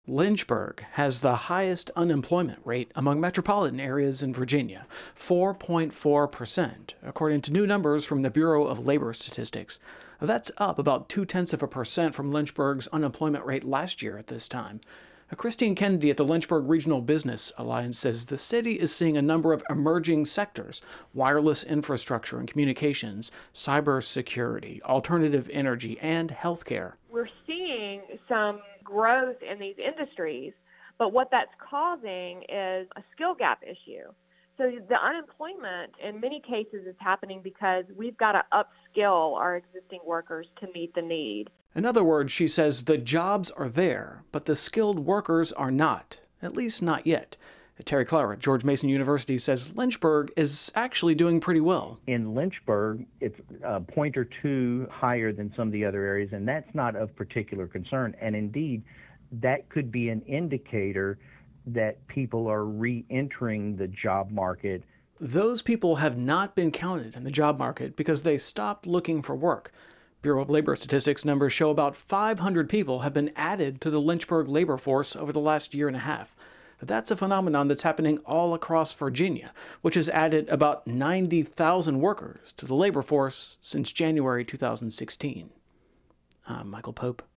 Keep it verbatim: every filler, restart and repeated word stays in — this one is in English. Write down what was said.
Lynchburg has the highest unemployment rate among metropolitan areas in Virginia, four point four percent, according to new numbers from the Bureau of Labor Statistics. That's up about two-tenths of a percent from Lynchburg's unemployment rate last year at this time. Christine Kennedy at the Lynchburg Regional Business Alliance says the city is seeing a number of emerging sectors: wireless infrastructure and communications, cybersecurity, alternative energy, and healthcare. We're seeing some growth in these industries, but what that's causing is a skill gap issue. So the unemployment in many cases is happening because we've got to upskill our existing workers to meet the need. In other words, she says the jobs are there, but the skilled workers are not, at least not yet. Terry Clower at George Mason University says Lynchburg is actually doing pretty well. In Lynchburg, it's a point or two higher than some of the other areas, and that's not of particular concern. And indeed, that could be an indicator that people are re-entering the job market. Those people have not been counted in the job market because they stopped looking for work. Bureau of Labor Statistics numbers show about five hundred people have been added to the Lynchburg labor force over the last year and a half. That's a phenomenon that's happening all across Virginia, which has added about ninety thousand workers to the labor force since January two thousand sixteen. I'm Michael Pope.